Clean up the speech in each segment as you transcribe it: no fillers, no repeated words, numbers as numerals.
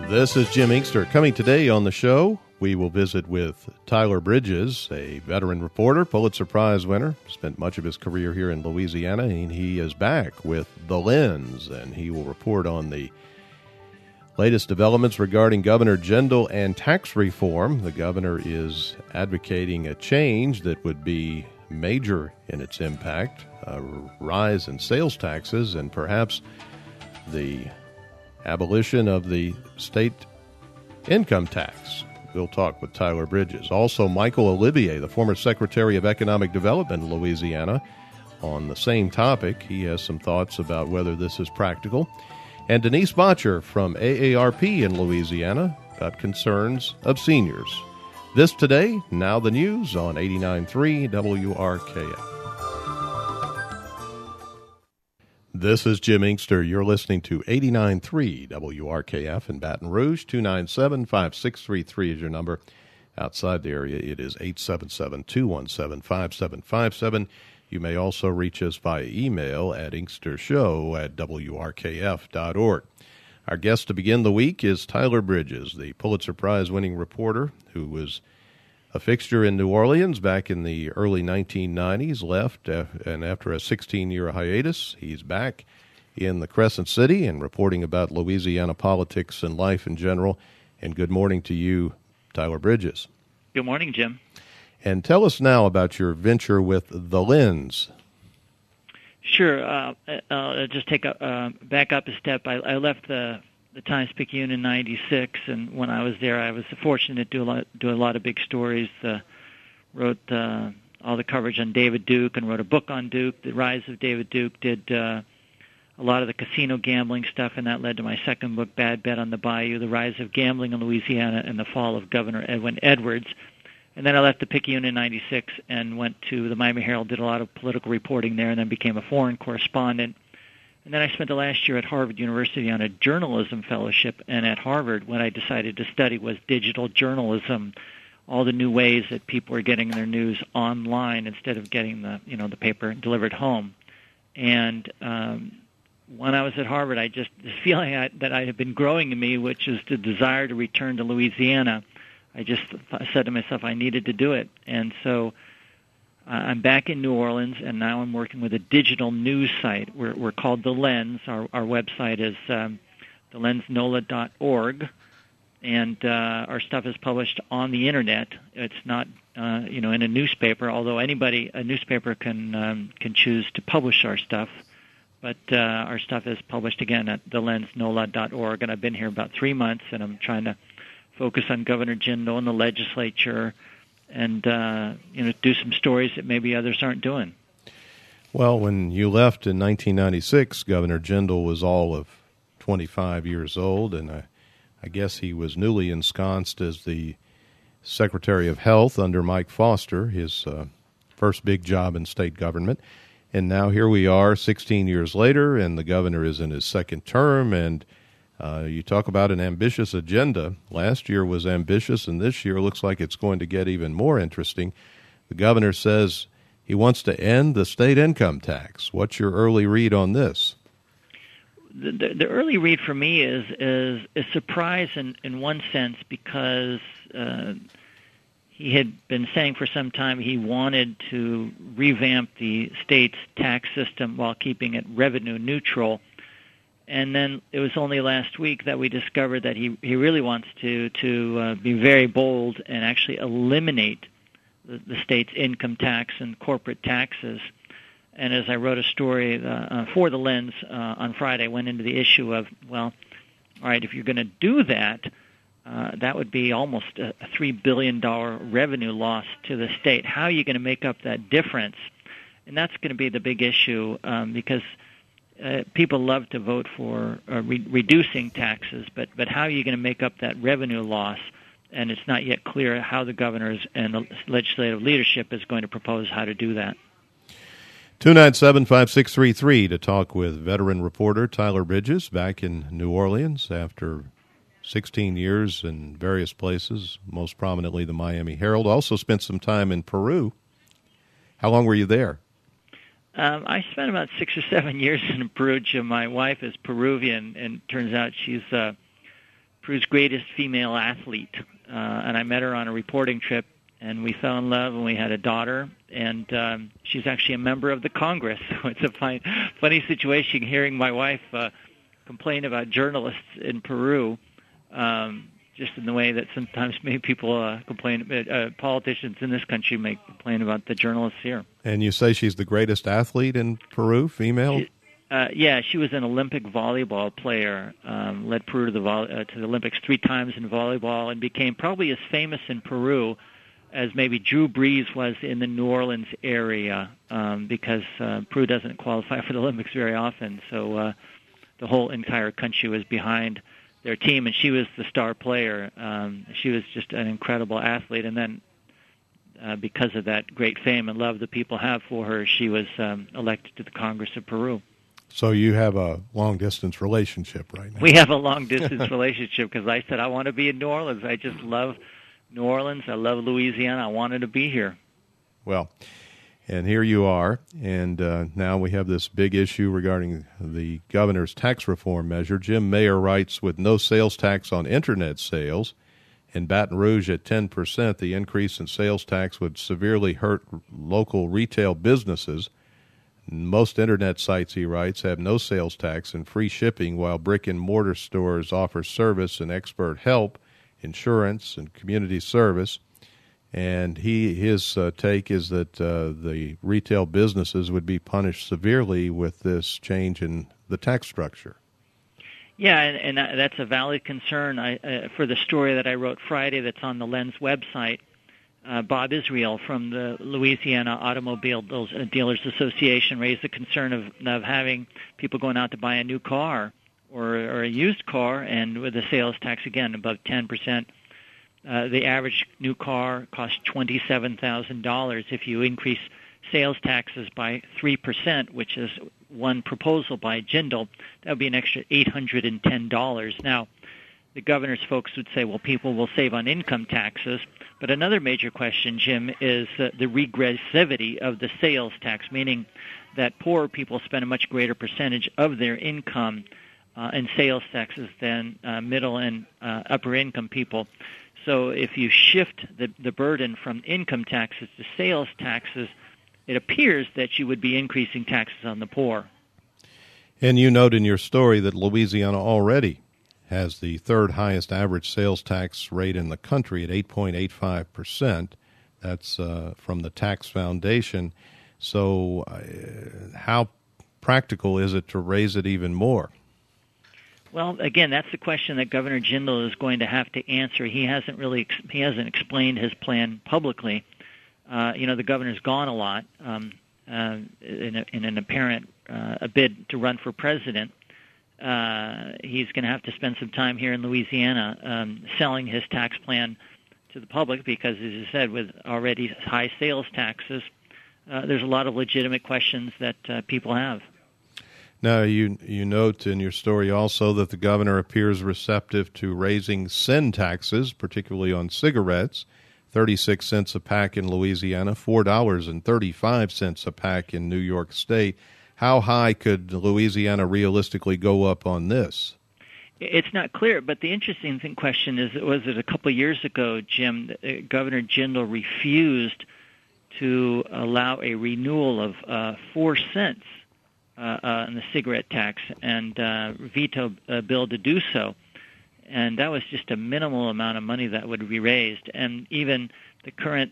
This is Jim Inkster. Coming today on the show, we will visit with Tyler Bridges, a veteran reporter, Pulitzer Prize winner, spent much of his career here in Louisiana, and he is back with The Lens, and he will report on the latest developments regarding Governor Jindal and tax reform. The governor is advocating a change that would be major in its impact, a rise in sales taxes, and perhaps the abolition of the state income tax. We'll talk with Tyler Bridges. Also, Michael Olivier, the former Secretary of Economic Development in Louisiana, on the same topic. He has some thoughts about whether this is practical. And Denise Bottcher from AARP in Louisiana about concerns of seniors. This today, now the news on 89.3 WRKF. This is Jim Inkster. You're listening to 89.3 WRKF in Baton Rouge. 297-5633 is your number. Outside the area, it is 877-217-5757. You may also reach us via email at inkstershow@wrkf.org. Our guest to begin the week is Tyler Bridges, the Pulitzer Prize-winning reporter who was a fixture in New Orleans back in the early 1990s, left, and after a 16-year hiatus, he's back in the Crescent City and reporting about Louisiana politics and life in general. And good morning to you, Tyler Bridges. Good morning, Jim. And tell us now about your venture with The Lens. Sure. I'll just take back up a step. I left the Times-Picayune in '96, and when I was there, I was fortunate to do a lot of big stories. Wrote all the coverage on David Duke and wrote a book on Duke, The Rise of David Duke. Did a lot of the casino gambling stuff, and that led to my second book, Bad Bet on the Bayou, The Rise of Gambling in Louisiana and the Fall of Governor Edwin Edwards. And then I left the Picayune in '96 and went to the Miami Herald, did a lot of political reporting there, and then became a foreign correspondent. And then I spent the last year at Harvard University on a journalism fellowship, and at Harvard what I decided to study was digital journalism, all the new ways that people are getting their news online instead of getting the paper delivered home. And when I was at Harvard, this feeling that I had been growing in me, which is the desire to return to Louisiana, I just said to myself I needed to do it. And so I'm back in New Orleans, and now I'm working with a digital news site. We're called The Lens. Our website is thelensnola.org, and our stuff is published on the Internet. It's not, in a newspaper, although a newspaper can choose to publish our stuff. But our stuff is published, again, at thelensnola.org, and I've been here about 3 months, and I'm trying to focus on Governor Jindal and the legislature, and do some stories that maybe others aren't doing. Well, when you left in 1996, Governor Jindal was all of 25 years old, and I guess he was newly ensconced as the Secretary of Health under Mike Foster, his first big job in state government. And now here we are 16 years later, and the governor is in his second term, and you talk about an ambitious agenda. Last year was ambitious, and this year looks like it's going to get even more interesting. The governor says he wants to end the state income tax. What's your early read on this? The early read for me is a surprise in one sense, because he had been saying for some time he wanted to revamp the state's tax system while keeping it revenue neutral. And then it was only last week that we discovered that he really wants to be very bold and actually eliminate the state's income tax and corporate taxes. And as I wrote a story for The Lens on Friday, I went into the issue of, well, all right, if you're going to do that, that would be almost a $3 billion revenue loss to the state. How are you going to make up that difference? And that's going to be the big issue, because people love to vote for reducing taxes, but how are you going to make up that revenue loss? And it's not yet clear how the governors and the legislative leadership is going to propose how to do that. 297-5633 to talk with veteran reporter Tyler Bridges, back in New Orleans after 16 years in various places, most prominently the Miami Herald. Also spent some time in Peru. How long were you there? I spent about 6 or 7 years in Peru. My wife is Peruvian, and turns out she's Peru's greatest female athlete, and I met her on a reporting trip, and we fell in love, and we had a daughter, and she's actually a member of the Congress. So it's a funny situation hearing my wife complain about journalists in Peru, just in the way that sometimes maybe people complain, politicians in this country may complain about the journalists here. And you say she's the greatest athlete in Peru, female? Yeah, she was an Olympic volleyball player, led Peru to the Olympics 3 times in volleyball, and became probably as famous in Peru as maybe Drew Brees was in the New Orleans area, because Peru doesn't qualify for the Olympics very often. So the whole entire country was behind their team, and she was the star player. She was just an incredible athlete, and then because of that great fame and love that people have for her, she was elected to the Congress of Peru. So you have a long-distance relationship right now. We have a long-distance relationship because I said I want to be in New Orleans. I just love New Orleans. I love Louisiana. I wanted to be here. Well, and here you are, and now we have this big issue regarding the governor's tax reform measure. Jim Mayer writes, with no sales tax on Internet sales, in Baton Rouge at 10%, the increase in sales tax would severely hurt local retail businesses. Most Internet sites, he writes, have no sales tax and free shipping, while brick-and-mortar stores offer service and expert help, insurance, and community service. And his take is that the retail businesses would be punished severely with this change in the tax structure. Yeah, and that's a valid concern. For the story that I wrote Friday that's on the Lens website, Bob Israel from the Louisiana Automobile Dealers Association raised the concern of having people going out to buy a new car or a used car, and with the sales tax, again, above 10%. The average new car costs $27,000. If you increase sales taxes by 3%, which is one proposal by Jindal, that would be an extra $810. Now, the governor's folks would say, well, people will save on income taxes. But another major question, Jim, is the regressivity of the sales tax, meaning that poor people spend a much greater percentage of their income in sales taxes than middle and upper income people. So if you shift the burden from income taxes to sales taxes, it appears that you would be increasing taxes on the poor. And you note in your story that Louisiana already has the third highest average sales tax rate in the country at 8.85%. That's from the Tax Foundation. So how practical is it to raise it even more? Well, again, that's the question that Governor Jindal is going to have to answer. He hasn't explained his plan publicly. The governor's gone a lot in an apparent a bid to run for president. He's going to have to spend some time here in Louisiana selling his tax plan to the public because, as you said, with already high sales taxes, there's a lot of legitimate questions that people have. Now, you note in your story also that the governor appears receptive to raising sin taxes, particularly on cigarettes, 36 cents a pack in Louisiana, $4.35 a pack in New York State. How high could Louisiana realistically go up on this? It's not clear, but the interesting question is, was it a couple of years ago, Jim, Governor Jindal refused to allow a renewal of 4 cents in the cigarette tax and vetoed a bill to do so. And that was just a minimal amount of money that would be raised. And even the current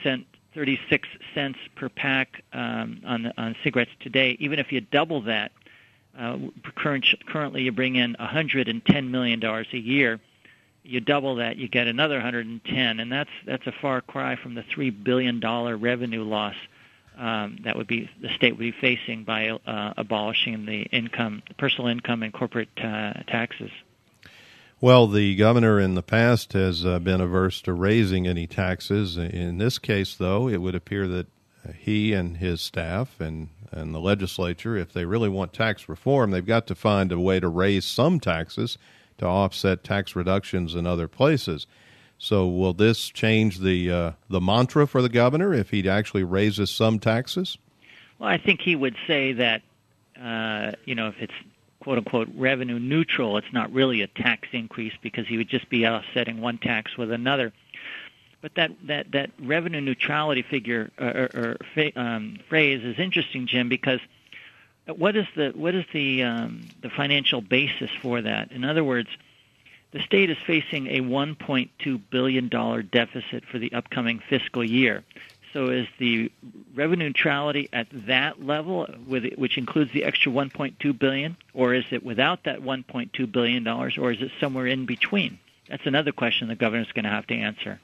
36 cents per pack on cigarettes today, even if you double that, currently you bring in $110 million a year. You double that, you get another 110, and that's a far cry from the $3 billion revenue loss that the state would be facing by abolishing the personal income and corporate taxes. Well, the governor in the past has been averse to raising any taxes. In this case, though, it would appear that he and his staff and the legislature, if they really want tax reform, they've got to find a way to raise some taxes to offset tax reductions in other places. So will this change the mantra for the governor if he actually raises some taxes? Well, I think he would say that, if it's quote-unquote revenue neutral. It's not really a tax increase because he would just be offsetting one tax with another. But that revenue neutrality figure phrase is interesting, Jim, because what is the financial basis for that? In other words, the state is facing a $1.2 billion deficit for the upcoming fiscal year. So is the revenue neutrality at that level, which includes the extra $1.2 billion, or is it without that $1.2 billion, or is it somewhere in between? That's another question the governor's going to have to answer.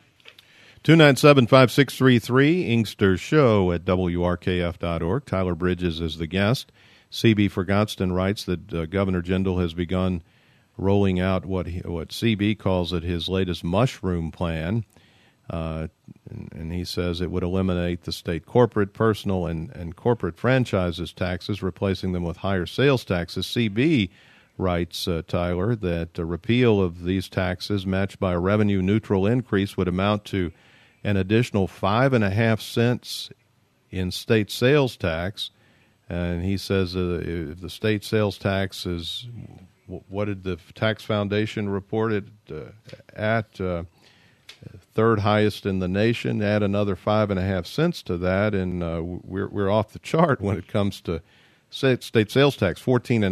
297-5633, Inkster Show at WRKF.org. Tyler Bridges is the guest. C.B. Forgotston writes that Governor Jindal has begun rolling out what C.B. calls it his latest mushroom plan. And he says it would eliminate the state corporate, personal, and corporate franchises taxes, replacing them with higher sales taxes. C.B. writes, Tyler, that a repeal of these taxes matched by a revenue-neutral increase would amount to an additional 5.5 cents in state sales tax. And he says if the state sales tax is, what did the Tax Foundation report it at? Third highest in the nation. Add another 5.5 cents to that, and we're off the chart when it comes to state sales tax,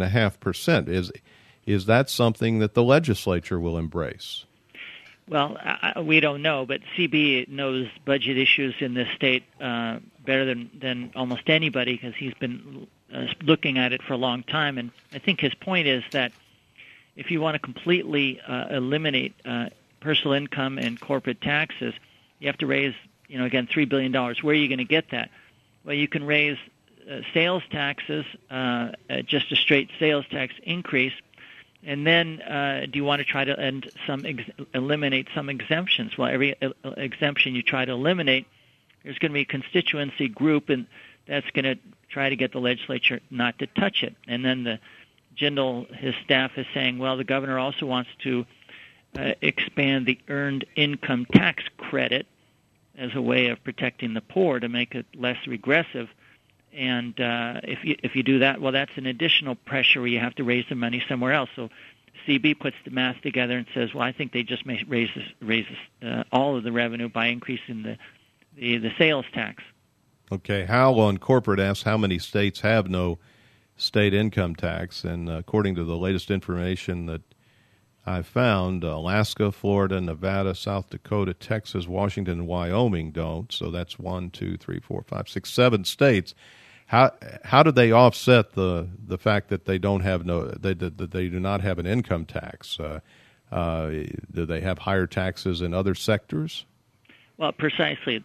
14.5%. Is that something that the legislature will embrace? Well, we don't know, but CB knows budget issues in this state better than almost anybody because he's been looking at it for a long time. And I think his point is that if you want to completely eliminate personal income and corporate taxes, you have to raise, again, $3 billion. Where are you going to get that? Well, you can raise sales taxes, just a straight sales tax increase, and then do you want to try to eliminate some exemptions? Well, every exemption you try to eliminate, there's going to be a constituency group, and that's going to try to get the legislature not to touch it. And then Jindal, his staff, is saying, well, the governor also wants to expand the earned income tax credit as a way of protecting the poor to make it less regressive. And if you do that, well, that's an additional pressure where you have to raise the money somewhere else. So CB puts the math together and says, well, I think they just may raise all of the revenue by increasing the sales tax. Okay. Hal on corporate asks how many states have no state income tax, and according to the latest information that I found, Alaska, Florida, Nevada, South Dakota, Texas, Washington, and Wyoming don't. So that's 1, 2, 3, 4, 5, 6, 7 states. How do they offset the fact that they don't have they do not have an income tax? Do they have higher taxes in other sectors? Well, precisely.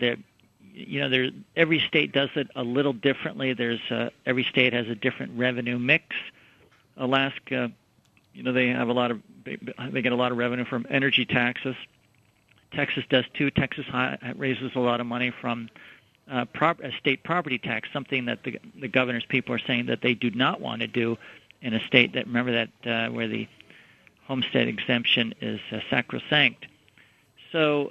Every state does it a little differently. Every state has a different revenue mix. Alaska, they have they get a lot of revenue from energy taxes. Texas does too. Texas raises a lot of money from state property tax, something that the governor's people are saying that they do not want to do in a state that, remember that, where the homestead exemption is sacrosanct. So,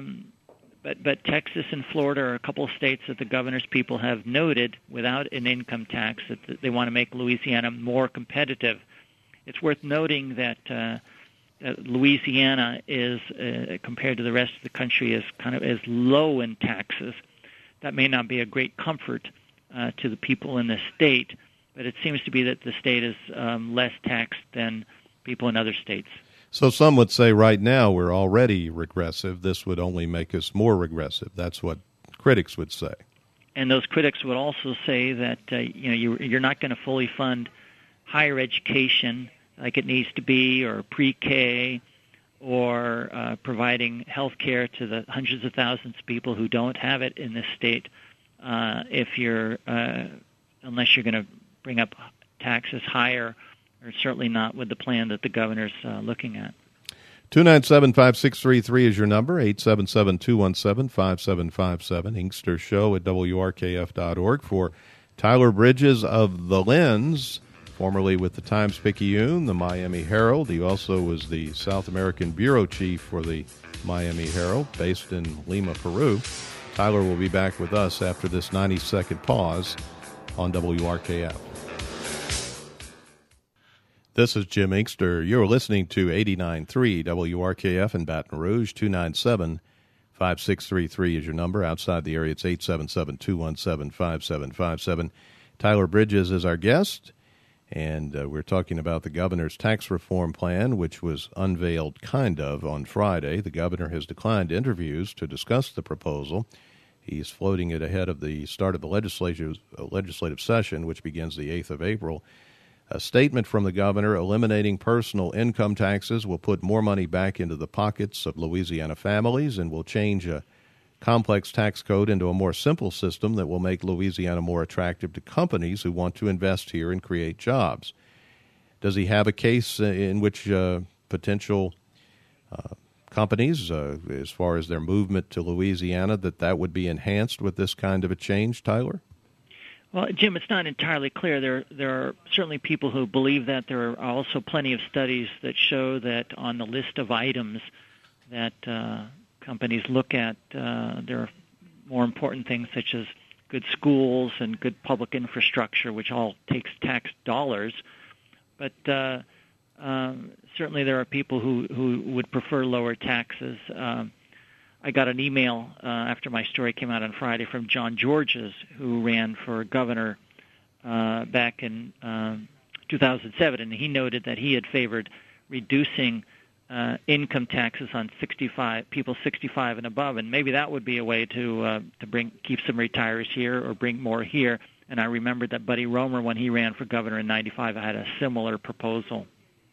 but Texas and Florida are a couple of states that the governor's people have noted without an income tax that they want to make Louisiana more competitive. It's worth noting that Louisiana is, compared to the rest of the country, is kind of as low in taxes. That may not be a great comfort to the people in the state, but it seems to be that the state is less taxed than people in other states. So some would say right now we're already regressive. This would only make us more regressive. That's what critics would say. And those critics would also say that you're not going to fully fund higher education like it needs to be, or pre-K, or providing health care to the hundreds of thousands of people who don't have it in this state, unless you're going to bring up taxes higher, or certainly not with the plan that the governor's looking at. 297-5633 is your number, 877-217-5757, Inkster Show at WRKF.org. For Tyler Bridges of The Lens, formerly with the Times-Picayune, the Miami Herald. He also was the South American bureau chief for the Miami Herald, based in Lima, Peru. Tyler will be back with us after this 90-second pause on WRKF. This is Jim Inkster. You're listening to 89.3 WRKF in Baton Rouge. 297-5633 is your number. Outside the area, it's 877-217-5757. Tyler Bridges is our guest, and we're talking about the governor's tax reform plan, which was unveiled on Friday. The governor has declined interviews to discuss the proposal. He's floating it ahead of the start of the legislative session, which begins the 8th of April. A statement from the governor eliminating personal income taxes will put more money back into the pockets of Louisiana families and will change a complex tax code into a more simple system that will make Louisiana more attractive to companies who want to invest here and create jobs. Does he have a case in which potential companies, as far as their movement to Louisiana, that would be enhanced with this kind of a change, Tyler? Well, Jim, it's not entirely clear. There are certainly people who believe that. There are also plenty of studies that show that on the list of items that companies look at, there are more important things such as good schools and good public infrastructure, which all takes tax dollars. But certainly there are people who would prefer lower taxes. I got an email after my story came out on Friday from John Georges, who ran for governor back in 2007, and he noted that he had favored reducing income taxes on people 65 and above, and maybe that would be a way to keep some retirees here or bring more here. And I remembered that Buddy Roemer, when he ran for governor in '95, had a similar proposal.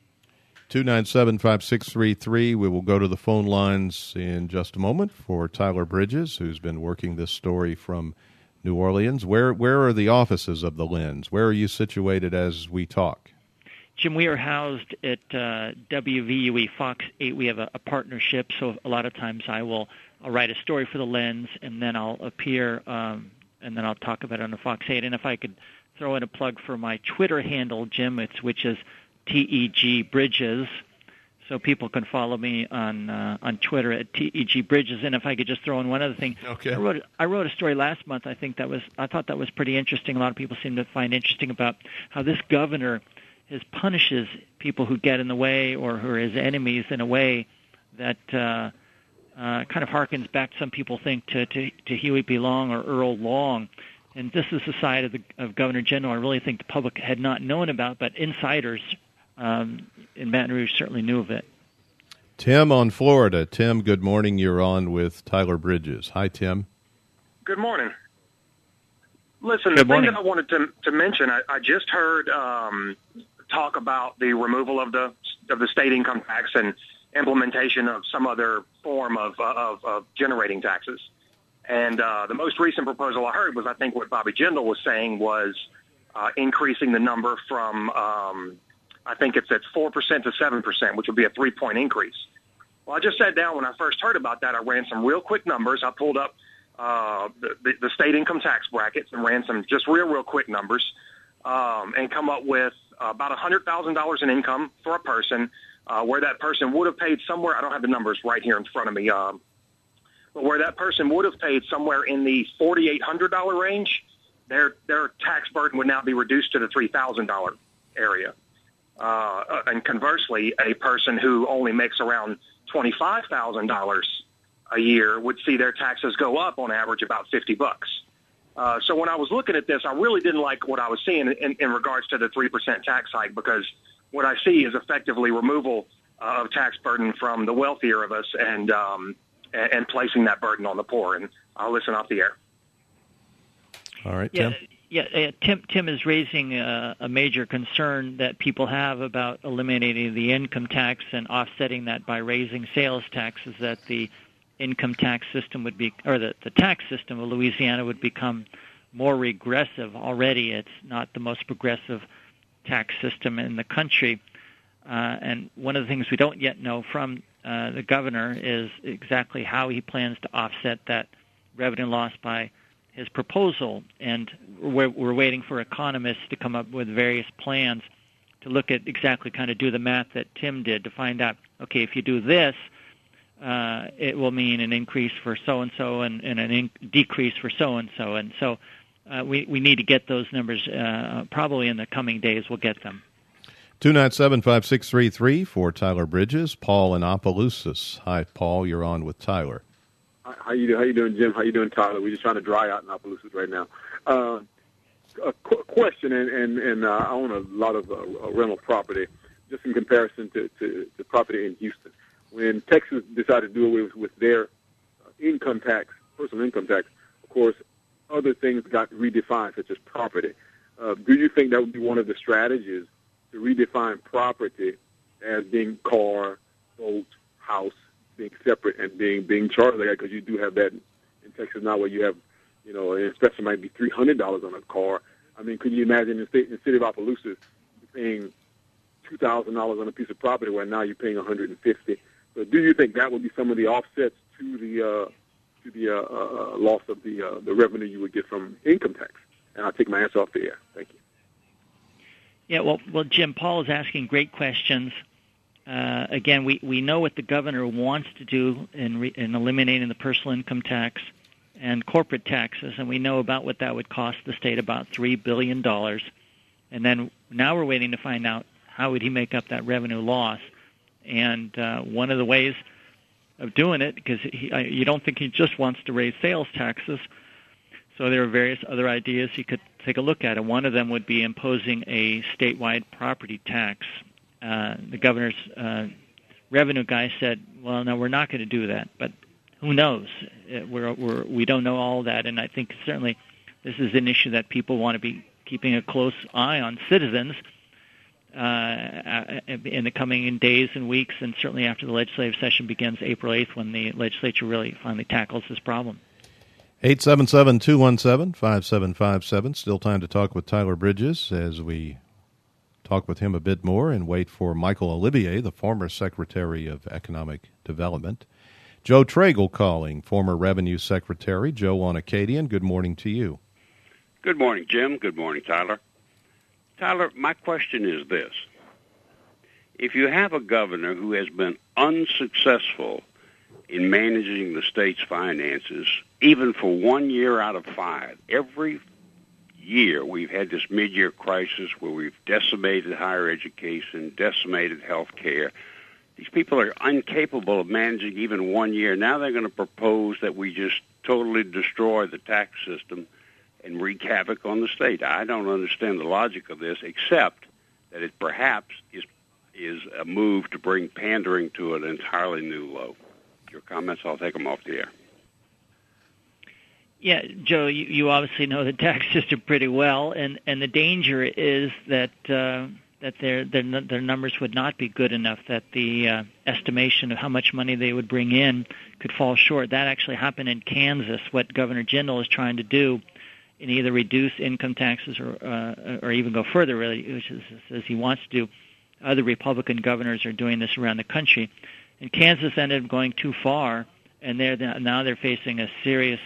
297-5633. We will go to the phone lines in just a moment for Tyler Bridges, who's been working this story from New Orleans. Where are the offices of the Lens? Where are you situated as we talk? Jim, we are housed at WVUE Fox 8. We have a partnership, so a lot of times I'll write a story for the Lens, and then I'll appear, and then I'll talk about it on the Fox 8. And if I could throw in a plug for my Twitter handle, Jim, which is TEG Bridges, so people can follow me on Twitter at TEG Bridges. And if I could just throw in one other thing, okay. I wrote a story last month. I thought that was pretty interesting. A lot of people seem to find interesting about how this governor punishes people who get in the way or who are his enemies in a way that kind of harkens back, some people think, to Huey P. Long or Earl Long. And this is the side of Governor General I really think the public had not known about, but insiders in Baton Rouge certainly knew of it. Tim on Florida. Tim, good morning. You're on with Tyler Bridges. Hi, Tim. Good morning. Listen, Good the morning. thing that I wanted to mention, I just heard talk about the removal of the state income tax and implementation of some other form of generating taxes. And the most recent proposal I heard was, I think what Bobby Jindal was saying was increasing the number from, I think it's at 4% to 7%, which would be a 3-point increase. Well, I just sat down when I first heard about that. I ran some real quick numbers. I pulled up the state income tax brackets and ran some just real quick numbers and come up with about $100,000 in income for a person, where that person would have paid somewhere, I don't have the numbers right here in front of me, but where that person would have paid somewhere in the $4,800 range, their tax burden would now be reduced to the $3,000 area. And conversely, a person who only makes around $25,000 a year would see their taxes go up on average about $50. So when I was looking at this, I really didn't like what I was seeing in regards to the 3% tax hike, because what I see is effectively removal of tax burden from the wealthier of us and placing that burden on the poor. And I'll listen off the air. All right, Tim. Tim is raising a major concern that people have about eliminating the income tax and offsetting that by raising sales taxes, that the income tax system would be, or the tax system of Louisiana would become more regressive. Already it's not the most progressive tax system in the country. And one of the things we don't yet know from the governor is exactly how he plans to offset that revenue loss by his proposal. And we're waiting for economists to come up with various plans to look at exactly, kind of do the math that Tim did to find out, okay, if you do this, it will mean an increase for so-and-so and a decrease for so-and-so. And so we need to get those numbers. Probably in the coming days we'll get them. 297-5633 for Tyler Bridges. Paul in Opelousas. Hi, Paul. You're on with Tyler. How you doing, Jim? How you doing, Tyler? We're just trying to dry out in Opelousas right now. A question, and I own a lot of rental property, just in comparison to property in Houston. When Texas decided to do away with their income tax, personal income tax, of course, other things got redefined, such as property. Do you think that would be one of the strategies to redefine property as being car, boat, house, being separate and being charged like that? Because you do have that in Texas now, where you have, an inspection might be $300 on a car. I mean, could you imagine in the city of Opelousas you're paying $2,000 on a piece of property, where now you're paying $150? So, do you think that would be some of the offsets to the loss of the revenue you would get from income tax? And I'll take my answer off the air. Thank you. Yeah, well, Jim, Paul is asking great questions. Again, we know what the governor wants to do in eliminating the personal income tax and corporate taxes, and we know about what that would cost the state, about $3 billion. And then now we're waiting to find out how would he make up that revenue loss. And one of the ways of doing it, because you don't think he just wants to raise sales taxes, so there are various other ideas you could take a look at. And one of them would be imposing a statewide property tax. The governor's revenue guy said, well, no, we're not going to do that. But who knows? We don't know all that. And I think certainly this is an issue that people want to be keeping a close eye on citizens in the coming days and weeks, and certainly after the legislative session begins April 8th, when the legislature really finally tackles this problem. 877-217-5757. Still time to talk with Tyler Bridges as we talk with him a bit more and wait for Michael Olivier, the former Secretary of Economic Development. Joe Tragel calling, former Revenue Secretary. Joe on Acadian, good morning to you. Good morning, Jim. Good morning, Tyler. Tyler, my question is this. If you have a governor who has been unsuccessful in managing the state's finances, even for 1 year out of 5, every year we've had this mid-year crisis where we've decimated higher education, decimated health care. These people are incapable of managing even 1 year. Now they're going to propose that we just totally destroy the tax system and wreak havoc on the state. I don't understand the logic of this, except that it perhaps is a move to bring pandering to an entirely new low. Your comments, I'll take them off the air. Yeah, Joe, you obviously know the tax system pretty well, and the danger is that their numbers would not be good enough, that the estimation of how much money they would bring in could fall short. That actually happened in Kansas, what Governor Jindal is trying to do, and either reduce income taxes or even go further, really, which is as he wants to do. Other Republican governors are doing this around the country. And Kansas ended up going too far, and now they're facing a serious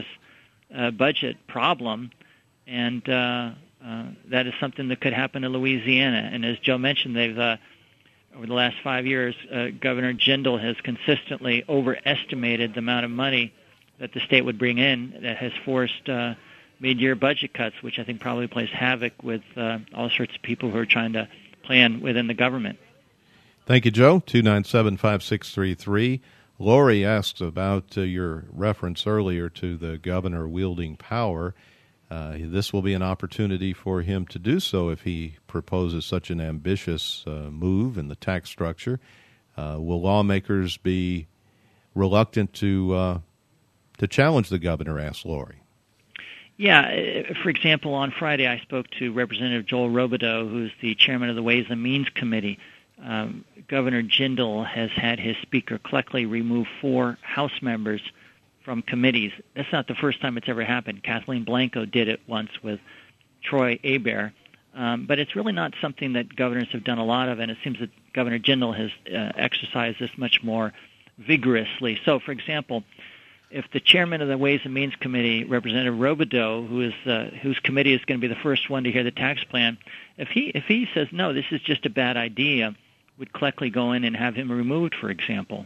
budget problem, and that is something that could happen in Louisiana. And as Joe mentioned, they've over the last 5 years, Governor Jindal has consistently overestimated the amount of money that the state would bring in. That has forced mid-year budget cuts, which I think probably plays havoc with all sorts of people who are trying to plan within the government. Thank you, Joe. 297-5633. Lori asks about your reference earlier to the governor wielding power. This will be an opportunity for him to do so if he proposes such an ambitious move in the tax structure. Will lawmakers be reluctant to challenge the governor, asked Lori. Yeah, for example, on Friday I spoke to Representative Joel Robideau, who's the chairman of the Ways and Means Committee. Governor Jindal has had his Speaker Cleckley remove 4 House members from committees. That's not the first time it's ever happened. Kathleen Blanco did it once with Troy Hebert. But it's really not something that governors have done a lot of, and it seems that Governor Jindal has exercised this much more vigorously. So, for example, if the chairman of the Ways and Means Committee, Representative Robideau, whose committee is going to be the first one to hear the tax plan, if he says, no, this is just a bad idea, would Cleckley go in and have him removed, for example?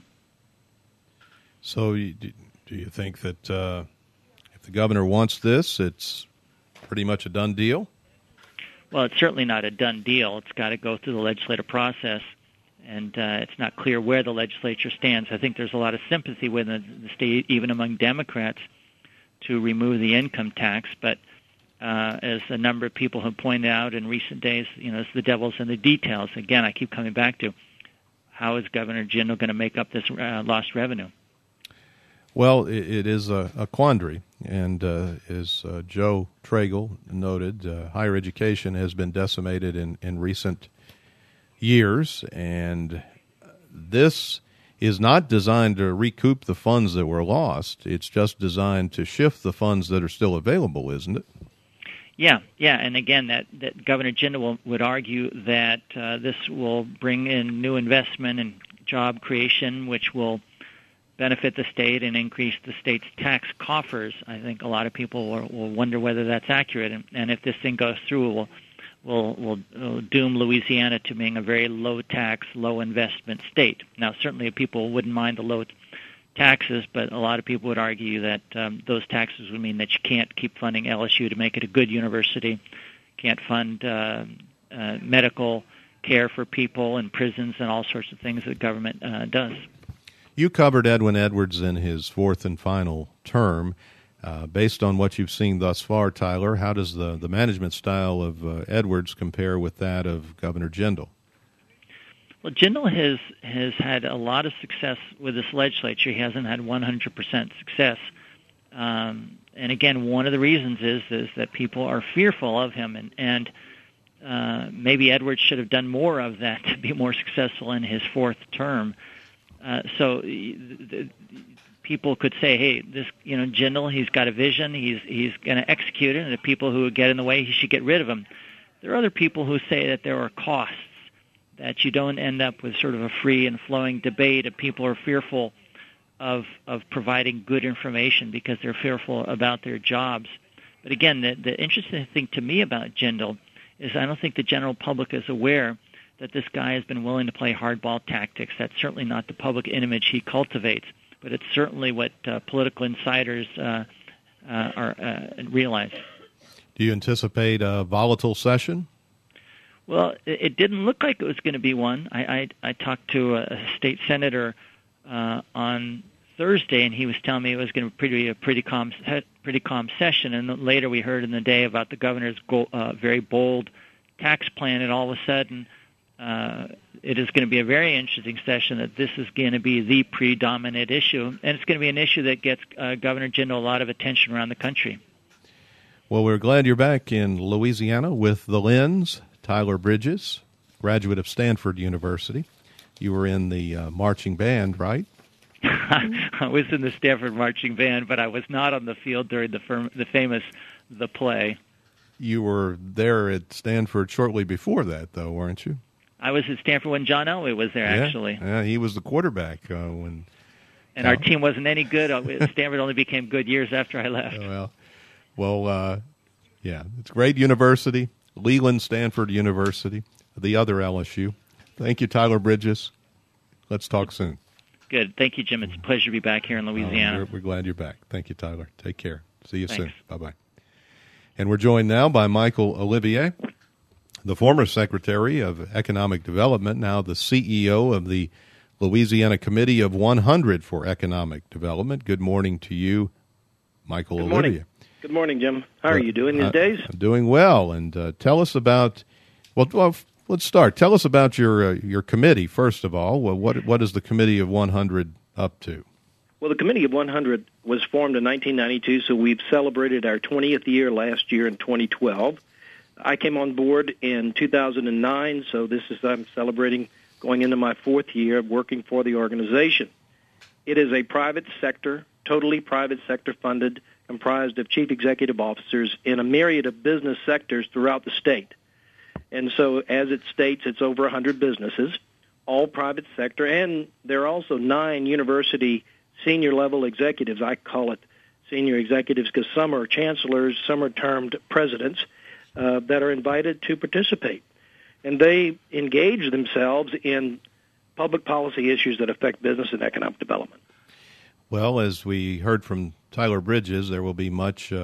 So do you think that if the governor wants this, it's pretty much a done deal? Well, it's certainly not a done deal. It's got to go through the legislative process, and it's not clear where the legislature stands. I think there's a lot of sympathy within the state, even among Democrats, to remove the income tax, but as a number of people have pointed out in recent days, it's the devil's in the details. Again, I keep coming back to how is Governor Jindal going to make up this lost revenue? Well, it is a quandary, and as Joe Tragel noted, higher education has been decimated in recent years, and this is not designed to recoup the funds that were lost. It's just designed to shift the funds that are still available, isn't it? Yeah, and again, that Governor Jindal would argue that this will bring in new investment and job creation, which will benefit the state and increase the state's tax coffers. I think a lot of people will wonder whether that's accurate, and if this thing goes through, will doom Louisiana to being a very low-tax, low-investment state. Now, certainly people wouldn't mind the low taxes, but a lot of people would argue that those taxes would mean that you can't keep funding LSU to make it a good university, can't fund medical care for people in prisons and all sorts of things that government does. You covered Edwin Edwards in his fourth and final term. Based on what you've seen thus far, Tyler, how does the management style of Edwards compare with that of Governor Jindal? Well, Jindal has had a lot of success with this legislature. He hasn't had 100% success. And again, one of the reasons is that people are fearful of him, and maybe Edwards should have done more of that to be more successful in his fourth term. So people could say, hey, this, Jindal, he's got a vision, he's going to execute it, and the people who get in the way, he should get rid of him. There are other people who say that there are costs, that you don't end up with sort of a free and flowing debate, and people are fearful of providing good information because they're fearful about their jobs. But again, the interesting thing to me about Jindal is I don't think the general public is aware that this guy has been willing to play hardball tactics. That's certainly not the public image he cultivates, but it's certainly what political insiders realize. Do you anticipate a volatile session? Well, it didn't look like it was going to be one. I talked to a state senator on Thursday, and he was telling me it was going to be a pretty calm session. And then later we heard in the day about the governor's very bold tax plan, and all of a sudden it is going to be a very interesting session, that this is going to be the predominant issue, and it's going to be an issue that gets Governor Jindal a lot of attention around the country. Well, we're glad you're back in Louisiana with the Lens. Tyler Bridges, graduate of Stanford University. You were in the marching band, right? I was in the Stanford marching band, but I was not on the field during the famous The Play. You were there at Stanford shortly before that, though, weren't you? I was at Stanford when John Elway was there, actually. Yeah, he was the quarterback when. And our team wasn't any good. Stanford only became good years after I left. Well, yeah, it's a great university. Leland Stanford University, the other LSU. Thank you, Tyler Bridges. Let's talk soon. Good. Thank you, Jim. It's a pleasure to be back here in Louisiana. We're glad you're back. Thank you, Tyler. Take care. See you Thanks. soon. Bye-bye. And we're joined now by Michael Olivier, the former Secretary of Economic Development, now the CEO of the Louisiana Committee of 100 for Economic Development. Good morning to you, Michael Olivier. Morning. Good morning, Jim. How are you doing these days? I'm doing well. And tell us about, well, let's start. Tell us about your committee, first of all. Well, what is the Committee of 100 up to? Well, the Committee of 100 was formed in 1992, so we've celebrated our 20th year last year in 2012. I came on board in 2009, so I'm celebrating going into my fourth year of working for the organization. It is a private sector, totally private sector funded, comprised of chief executive officers in a myriad of business sectors throughout the state. And so, as it states, it's over 100 businesses, all private sector, and there are also 9 university senior-level executives. I call it senior executives because some are chancellors, some are termed presidents, that are invited to participate. And they engage themselves in public policy issues that affect business and economic development. Well, as we heard from Tyler Bridges, there will be much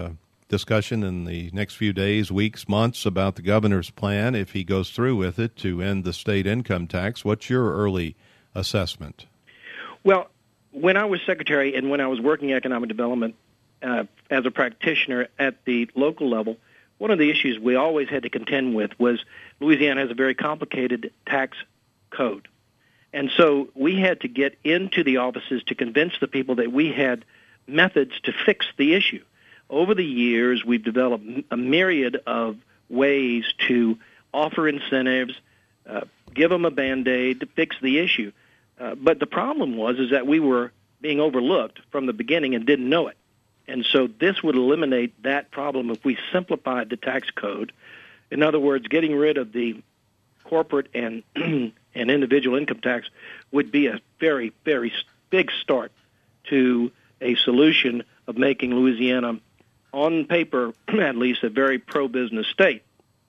discussion in the next few days, weeks, months about the governor's plan, if he goes through with it, to end the state income tax. What's your early assessment? Well, when I was secretary and when I was working economic development as a practitioner at the local level, one of the issues we always had to contend with was Louisiana has a very complicated tax code. And so we had to get into the offices to convince the people that we had methods to fix the issue. Over the years, we've developed a myriad of ways to offer incentives, give them a Band-Aid to fix the issue. But the problem is that we were being overlooked from the beginning and didn't know it. And so this would eliminate that problem if we simplified the tax code. In other words, getting rid of the corporate and and individual income tax would be a very, very big start to a solution of making Louisiana, on paper at least, a very pro-business state.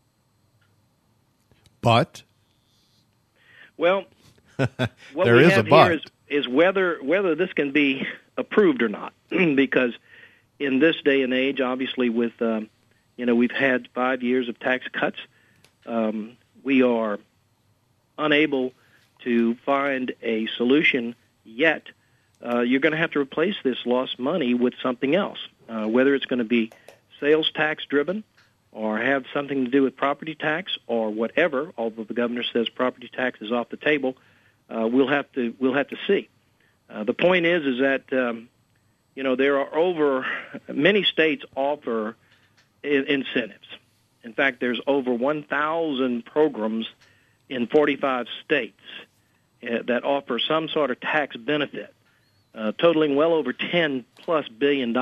But? Well, what there we is have a but. here is whether this can be approved or not, because in this day and age, obviously with, we've had 5 years of tax cuts, we are unable to find a solution yet. You're going to have to replace this lost money with something else, whether it's going to be sales tax driven or have something to do with property tax or whatever. Although the governor says property tax is off the table, we'll have to see. The point is that there are many states offer incentives. In fact, there's over 1,000 programs in 45 states that offer some sort of tax benefit, totaling well over $10+ billion.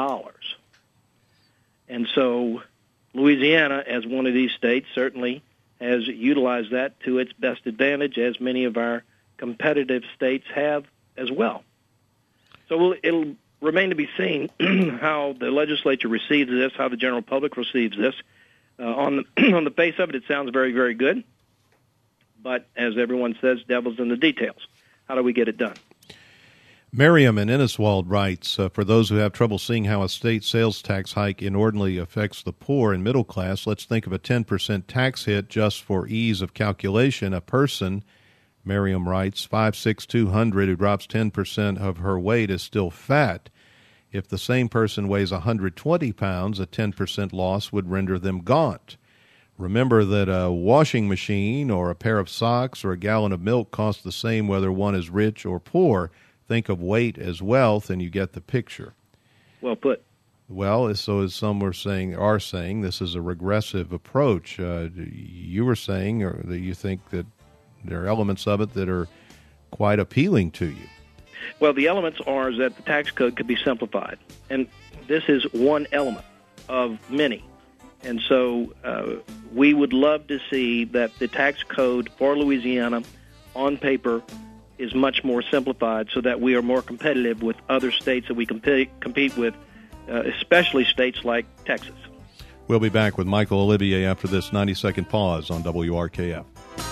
And so Louisiana, as one of these states, certainly has utilized that to its best advantage, as many of our competitive states have as well. So it'll remain to be seen how the legislature receives this, how the general public receives this. On the face of it, it sounds very, very good. But as everyone says, devil's in the details. How do we get it done? Miriam in Inniswald writes, for those who have trouble seeing how a state sales tax hike inordinately affects the poor and middle class, let's think of a 10% tax hit just for ease of calculation. A person, Miriam writes, 5'6", 200, who drops 10% of her weight is still fat. If the same person weighs 120 pounds, a 10% loss would render them gaunt. Remember that a washing machine or a pair of socks or a gallon of milk cost the same whether one is rich or poor. Think of weight as wealth, and you get the picture. Well put. Well, so as some are saying, this is a regressive approach. You were saying or that you think that there are elements of it that are quite appealing to you. Well, the elements are that the tax code could be simplified, and this is one element of many. And so we would love to see that the tax code for Louisiana on paper is much more simplified so that we are more competitive with other states that we compete with, especially states like Texas. We'll be back with Michael Olivier after this 90-second pause on WRKF.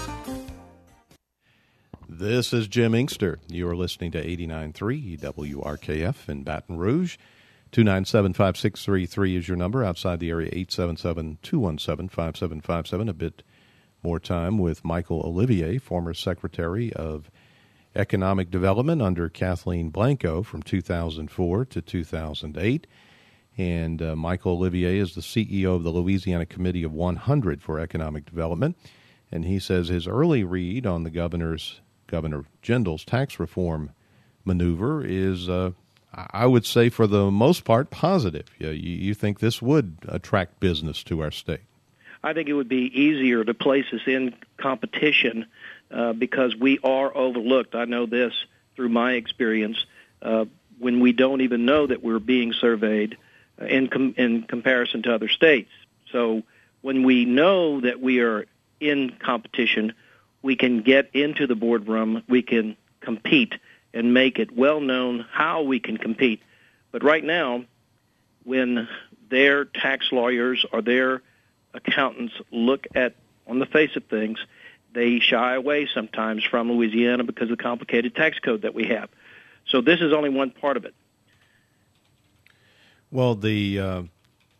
This is Jim Inkster. You are listening to 89.3 WRKF in Baton Rouge. 297-5633 is your number. Outside the area, 877-217-5757. A bit more time with Michael Olivier, former Secretary of Economic Development under Kathleen Blanco from 2004 to 2008. And Michael Olivier is the CEO of the Louisiana Committee of 100 for Economic Development. And he says his early read on the Governor Jindal's tax reform maneuver is I would say for the most part positive. You think this would attract business to our state? I think it would be easier to place us in competition because we are overlooked. I know this through my experience when we don't even know that we're being surveyed in comparison to other states. So when we know that we are in competition, we can get into the boardroom, we can compete, and make it well known how we can compete. But right now, when their tax lawyers or their accountants look at, on the face of things, they shy away sometimes from Louisiana because of the complicated tax code that we have. So this is only one part of it. Well, the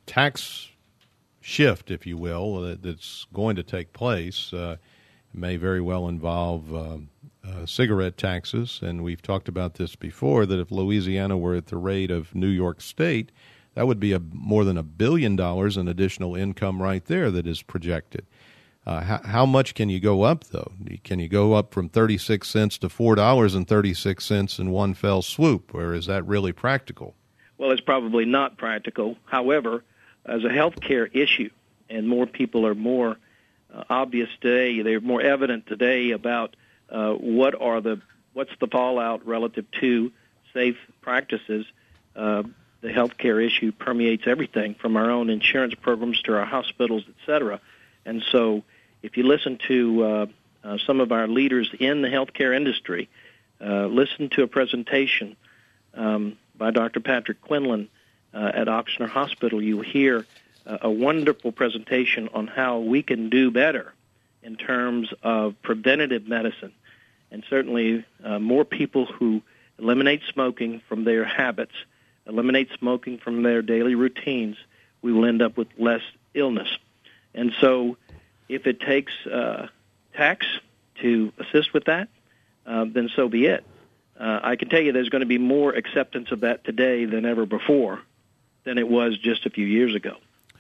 tax shift, if you will, that's going to take place may very well involve cigarette taxes. And we've talked about this before, that if Louisiana were at the rate of New York State, that would be more than $1 billion in additional income right there that is projected. How much can you go up, though? Can you go up from 36 cents to $4.36 in one fell swoop, or is that really practical? Well, it's probably not practical. However, as a health care issue, and more people are more obvious today, they're more evident today about what's the fallout relative to safe practices. The health care issue permeates everything from our own insurance programs to our hospitals, et cetera. And so if you listen to some of our leaders in the healthcare industry, listen to a presentation by Dr. Patrick Quinlan at Ochsner Hospital, you'll hear a wonderful presentation on how we can do better in terms of preventative medicine. And certainly more people who eliminate smoking from their habits, eliminate smoking from their daily routines, we will end up with less illness. And so if it takes tax to assist with that, then so be it. I can tell you there's going to be more acceptance of that today than ever before than it was just a few years ago.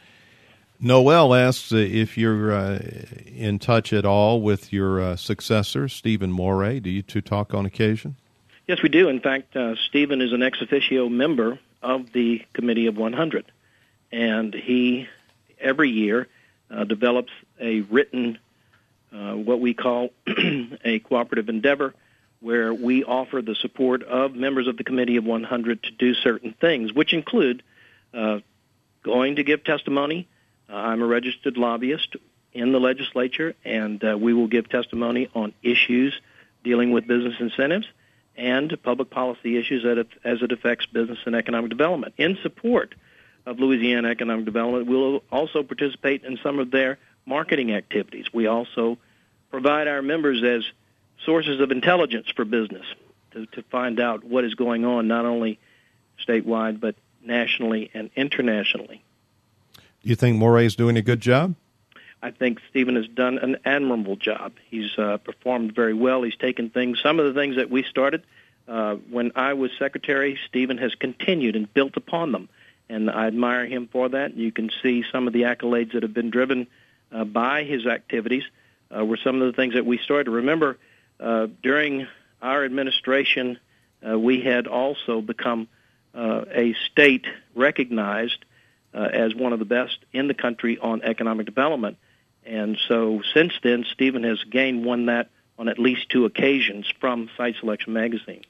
Noel asks if you're in touch at all with your successor, Stephen Moray. Do you two talk on occasion? Yes, we do. In fact, Stephen is an ex officio member of the Committee of 100, and he, every year, develops a written, what we call a cooperative endeavor, where we offer the support of members of the Committee of 100 to do certain things, which include going to give testimony. I'm a registered lobbyist in the legislature, and we will give testimony on issues dealing with business incentives and public policy issues as it affects business and economic development. In support of Louisiana economic development, we'll also participate in some of their marketing activities. We also provide our members as sources of intelligence for business to find out what is going on, not only statewide, but nationally and internationally. Do you think Moray's doing a good job? I think Stephen has done an admirable job. He's performed very well. He's taken some of the things that we started when I was secretary. Stephen has continued and built upon them, and I admire him for that. You can see some of the accolades that have been driven by his activities were some of the things that we started. Remember, during our administration, we had also become a state recognized as one of the best in the country on economic development. And so since then, Stephen has won that on at least 2 occasions from Site Selection Magazine.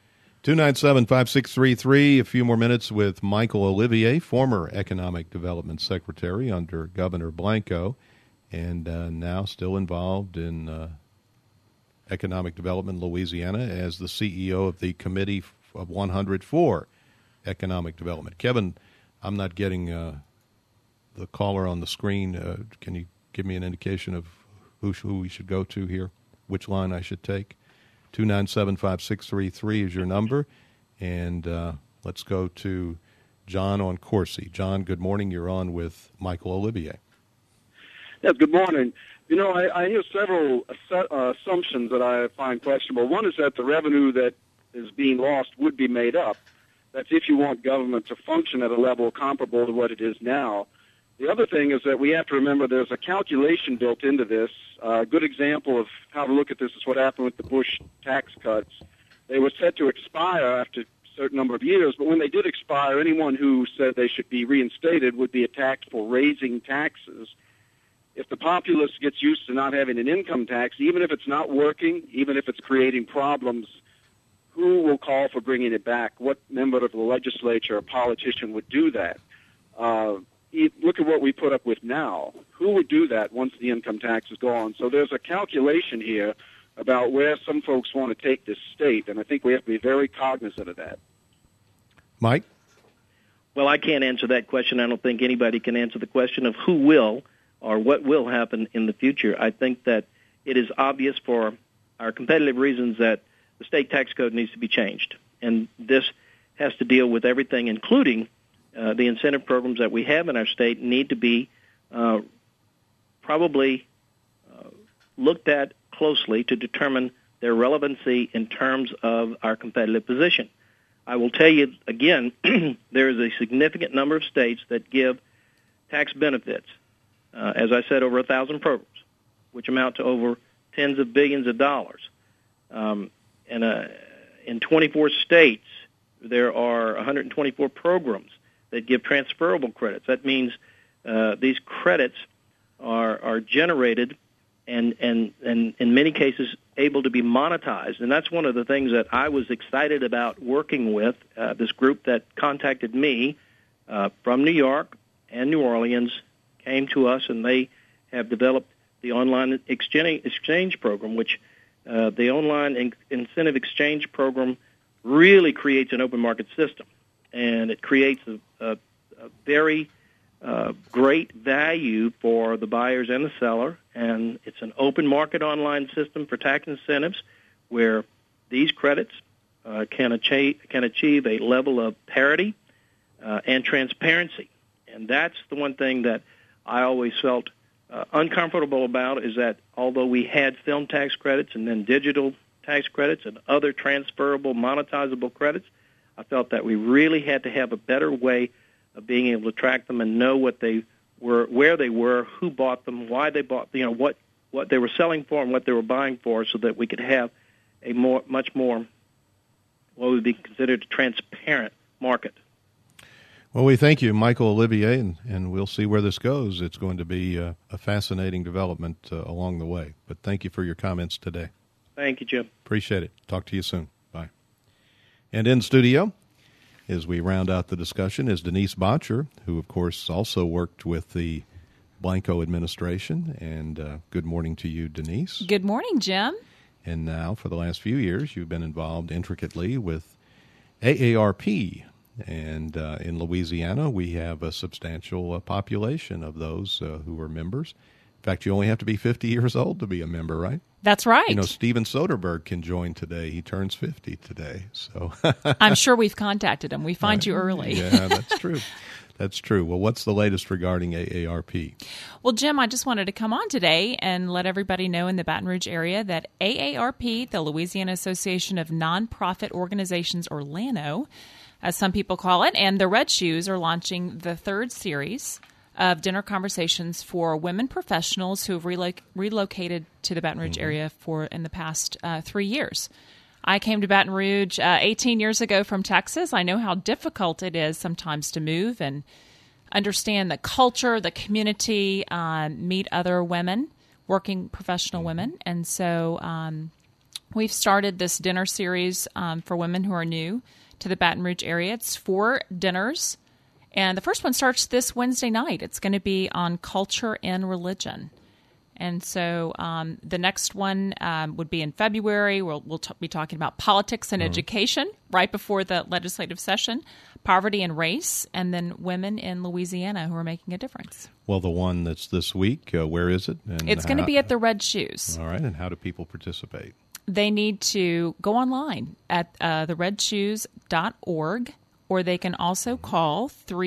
297-5633, a few more minutes with Michael Olivier, former Economic Development Secretary under Governor Blanco, and now still involved in economic development in Louisiana as the CEO of the Committee of 100 for Economic Development. Kevin, I'm not getting the caller on the screen. Can you give me an indication of who we should go to here, which line I should take? 297-5633 is your number, and let's go to John on Coursey. John, good morning. You're on with Michael Olivier. Yes, good morning. You know, I hear several assumptions that I find questionable. One is that the revenue that is being lost would be made up. That's if you want government to function at a level comparable to what it is now. The other thing is that we have to remember there's a calculation built into this. A good example of how to look at this is what happened with the Bush tax cuts. They were set to expire after a certain number of years, but when they did expire, anyone who said they should be reinstated would be attacked for raising taxes. If the populace gets used to not having an income tax, even if it's not working, even if it's creating problems, who will call for bringing it back? What member of the legislature or politician would do that? Look at what we put up with now. Who would do that once the income tax is gone? So there's a calculation here about where some folks want to take this state, and I think we have to be very cognizant of that. Mike? Well, I can't answer that question. I don't think anybody can answer the question of who will or what will happen in the future. I think that it is obvious for our competitive reasons that the state tax code needs to be changed. And this has to deal with everything, including the incentive programs that we have in our state need to be probably looked at closely to determine their relevancy in terms of our competitive position. I will tell you again, there is a significant number of states that give tax benefits, as I said, over 1,000 programs, which amount to over tens of billions of dollars. In 24 states, there are 124 programs that give transferable credits. That means these credits are generated and in many cases able to be monetized. And that's one of the things that I was excited about working with this group that contacted me from New York and New Orleans, came to us, and they have developed the online exchange program, which the online incentive exchange program really creates an open market system, and it creates a very great value for the buyers and the seller, and it's an open market online system for tax incentives where these credits can achieve a level of parity and transparency. And that's the one thing that I always felt uncomfortable about, is that although we had film tax credits and then digital tax credits and other transferable monetizable credits, I felt that we really had to have a better way of being able to track them and know what they were, where they were, who bought them, why they bought, what they were selling for and what they were buying for, so that we could have a much more what would be considered a transparent market. Well, we thank you, Michael Olivier, and we'll see where this goes. It's going to be a fascinating development along the way. But thank you for your comments today. Thank you, Jim. Appreciate it. Talk to you soon. Bye. And in studio, as we round out the discussion, is Denise Bottcher, who, of course, also worked with the Blanco administration. And good morning to you, Denise. Good morning, Jim. And now, for the last few years, you've been involved intricately with AARP. And in Louisiana, we have a substantial population of those who are members. In fact, you only have to be 50 years old to be a member, right? That's right. You know, Steven Soderbergh can join today. He turns 50 today. So I'm sure we've contacted him. We find you early. Yeah, that's true. That's true. Well, what's the latest regarding AARP? Well, Jim, I just wanted to come on today and let everybody know in the Baton Rouge area that AARP, the Louisiana Association of Nonprofit Organizations, or LANO, as some people call it, and the Red Shoes are launching the third series of dinner conversations for women professionals who have relocated to the Baton Rouge area in the past 3 years. I came to Baton Rouge 18 years ago from Texas. I know how difficult it is sometimes to move and understand the culture, the community, meet other women, working professional women. And so we've started this dinner series for women who are new to the Baton Rouge area. It's 4 dinners, and the first one starts this Wednesday night. It's going to be on culture and religion. And so the next one would be in February. We'll be talking about politics and education right before the legislative session, poverty and race, and then women in Louisiana who are making a difference. Well, the one that's this week, where is it? And it's going to be at the Red Shoes. All right, and how do people participate? They need to go online at theredshoes.org, or they can also call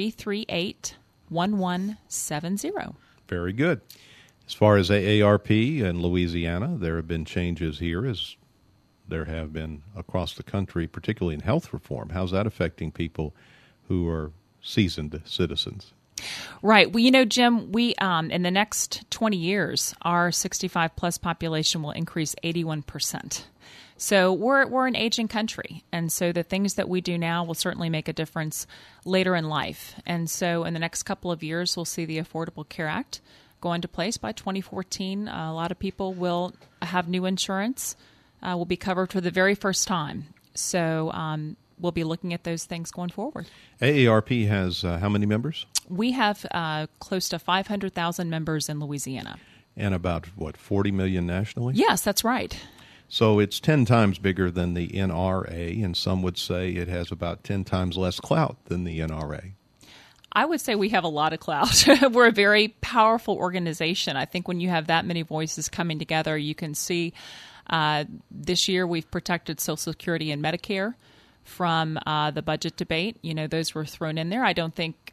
338-1170. Very good. As far as AARP in Louisiana, there have been changes here, as there have been across the country, particularly in health reform. How's that affecting people who are seasoned citizens? Right. Well, you know, Jim, we in the next 20 years, our 65-plus population will increase 81%. So we're an aging country, and so the things that we do now will certainly make a difference later in life. And so in the next couple of years, we'll see the Affordable Care Act go into place by 2014. A lot of people will have new insurance, will be covered for the very first time. So we'll be looking at those things going forward. AARP has how many members? We have close to 500,000 members in Louisiana. And about, 40 million nationally? Yes, that's right. So it's 10 times bigger than the NRA, and some would say it has about 10 times less clout than the NRA. I would say we have a lot of clout. We're a very powerful organization. I think when you have that many voices coming together, you can see this year we've protected Social Security and Medicare from the budget debate. Those were thrown in there. I don't think,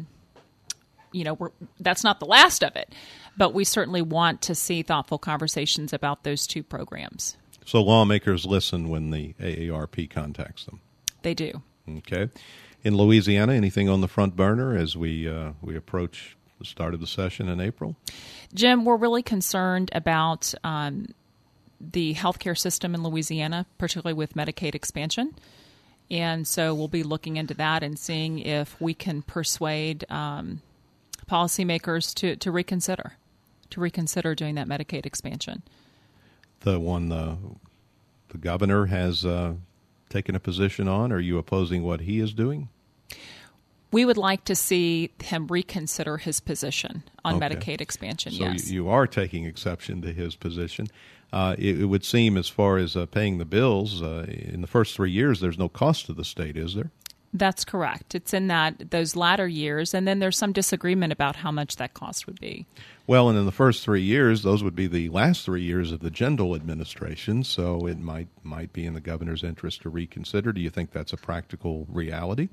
that's not the last of it, but we certainly want to see thoughtful conversations about those two programs. So lawmakers listen when the AARP contacts them. They do. Okay. In Louisiana, anything on the front burner as we approach the start of the session in April? Jim, we're really concerned about the healthcare system in Louisiana, particularly with Medicaid expansion. And so we'll be looking into that and seeing if we can persuade policymakers to reconsider doing that Medicaid expansion. The one the governor has taken a position on, are you opposing what he is doing? We would like to see him reconsider his position on Medicaid expansion, so yes. You are taking exception to his position. It would seem, as far as paying the bills, in the first 3 years, there's no cost to the state, is there? That's correct. It's in those latter years, and then there's some disagreement about how much that cost would be. Well, and in the first 3 years, those would be the last 3 years of the Jindal administration, so it might be in the governor's interest to reconsider. Do you think that's a practical reality?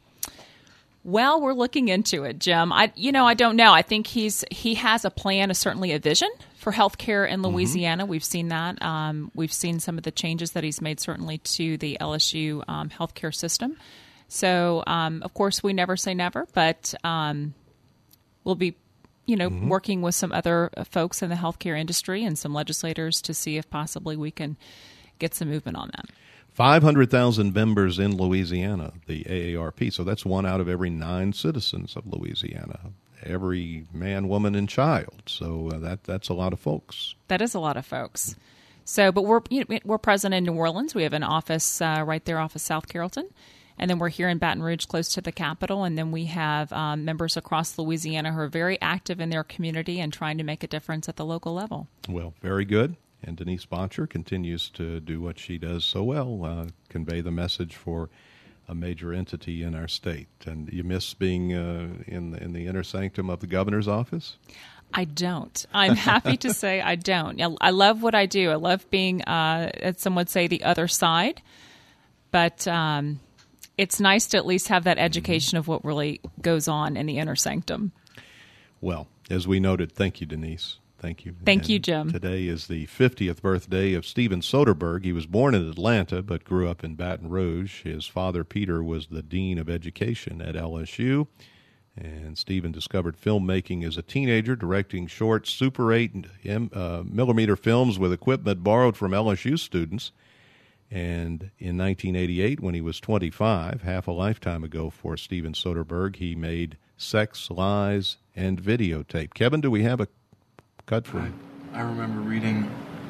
Well, we're looking into it, Jim. I don't know. I think he has a plan, certainly a vision for healthcare in Louisiana. Mm-hmm. We've seen that. We've seen some of the changes that he's made, certainly to the LSU healthcare system. So, of course, we never say never, but we'll be, working with some other folks in the healthcare industry and some legislators to see if possibly we can get some movement on that. 500,000 members in Louisiana, the AARP. So that's 1 out of every 9 citizens of Louisiana, every man, woman, and child. So that's a lot of folks. That is a lot of folks. So, but we're present in New Orleans. We have an office right there off of South Carrollton. And then we're here in Baton Rouge, close to the Capitol. And then we have members across Louisiana who are very active in their community and trying to make a difference at the local level. Well, very good. And Denise Bottcher continues to do what she does so well, convey the message for a major entity in our state. And you miss being in the inner sanctum of the governor's office? I don't. I'm happy to say I don't. I love what I do. I love being, as some would say, the other side. But it's nice to at least have that education of what really goes on in the inner sanctum. Well, as we noted, thank you, Denise. Thank you. Thank you, Jim. Today is the 50th birthday of Steven Soderbergh. He was born in Atlanta but grew up in Baton Rouge. His father, Peter, was the dean of education at LSU. And Steven discovered filmmaking as a teenager, directing short Super 8 millimeter films with equipment borrowed from LSU students. And in 1988, when he was 25, half a lifetime ago for Steven Soderbergh, he made Sex, Lies, and Videotape. Kevin, do we have a cut for him? I remember reading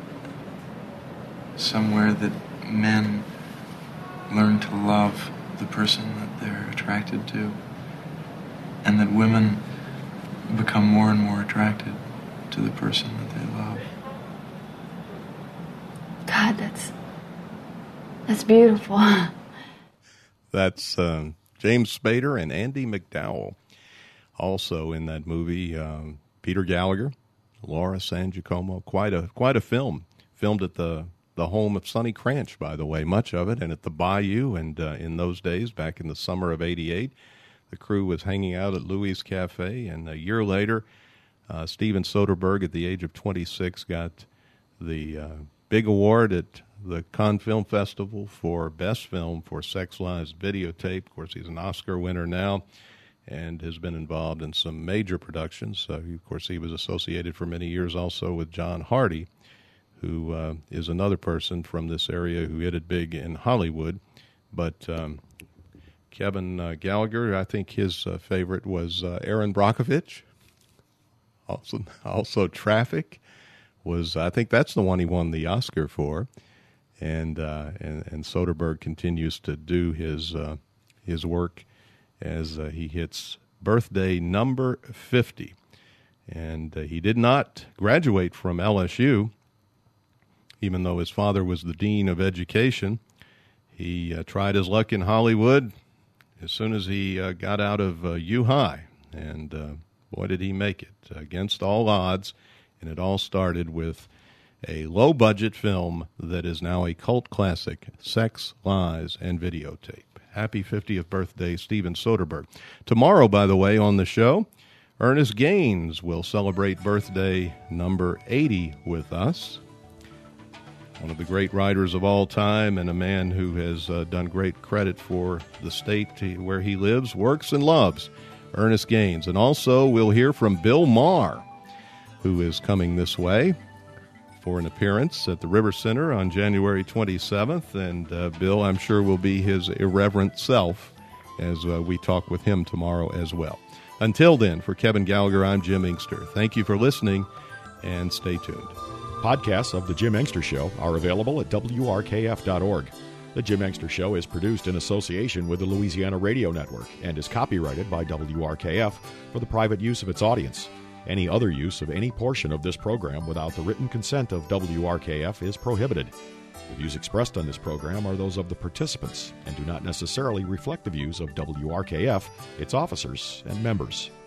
somewhere that men learn to love the person that they're attracted to, and that women become more and more attracted to the person that they love. God, that's beautiful. That's James Spader and Andie MacDowell. Also in that movie, Peter Gallagher, Laura San Giacomo. Quite a film. Filmed at the home of Sonny Cranch, by the way, much of it, and at the Bayou. And in those days, back in the summer of '88, the crew was hanging out at Louis' Cafe. And a year later, Steven Soderbergh, at the age of 26, got the big award at the Cannes Film Festival for Best Film for Sex, Lies, Videotape. Of course, he's an Oscar winner now and has been involved in some major productions. Of course, he was associated for many years also with John Hardy, who is another person from this area who hit it big in Hollywood. But Kevin Gallagher, I think his favorite was Aaron Brockovich. Also Traffic was, I think that's the one he won the Oscar for. And Soderbergh continues to do his work as he hits birthday number 50. And he did not graduate from LSU, even though his father was the dean of education. He tried his luck in Hollywood as soon as he got out of U-High. And boy, did he make it against all odds. And it all started with a low-budget film that is now a cult classic, Sex, Lies, and Videotape. Happy 50th birthday, Steven Soderbergh. Tomorrow, by the way, on the show, Ernest Gaines will celebrate birthday number 80 with us. One of the great writers of all time and a man who has done great credit for the state where he lives, works, and loves, Ernest Gaines. And also we'll hear from Bill Maher, who is coming this way for an appearance at the River Center on January 27th. And Bill, I'm sure, will be his irreverent self as we talk with him tomorrow as well. Until then, for Kevin Gallagher, I'm Jim Inkster. Thank you for listening, and stay tuned. Podcasts of The Jim Inkster Show are available at WRKF.org. The Jim Inkster Show is produced in association with the Louisiana Radio Network and is copyrighted by WRKF for the private use of its audience. Any other use of any portion of this program without the written consent of WRKF is prohibited. The views expressed on this program are those of the participants and do not necessarily reflect the views of WRKF, its officers, and members.